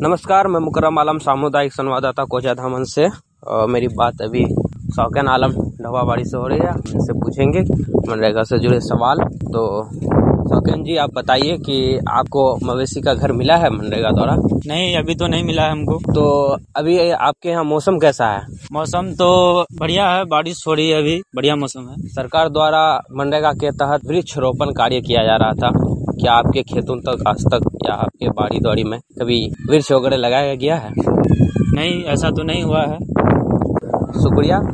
नमस्कार, मैं मुकर्रम आलम सामुदायिक संवाददाता कोचा धामन से। मेरी बात अभी शौकन आलम ढवाबाड़ी से हो रही है। इनसे पूछेंगे मनरेगा से जुड़े सवाल। तो शौकन जी, आप बताइए कि आपको मवेशी का घर मिला है मनरेगा द्वारा? नहीं, अभी तो नहीं मिला है हमको। तो अभी आपके यहाँ मौसम कैसा है? मौसम तो बढ़िया है, बारिश हो रही है, अभी बढ़िया मौसम है। सरकार द्वारा मनरेगा के तहत वृक्षारोपण कार्य किया जा रहा था। क्या आपके खेतों तक आज तक या आपके बाड़ी दौड़ी में कभी वृक्ष वगैरह लगाया गया है? नहीं, ऐसा तो नहीं हुआ है। शुक्रिया।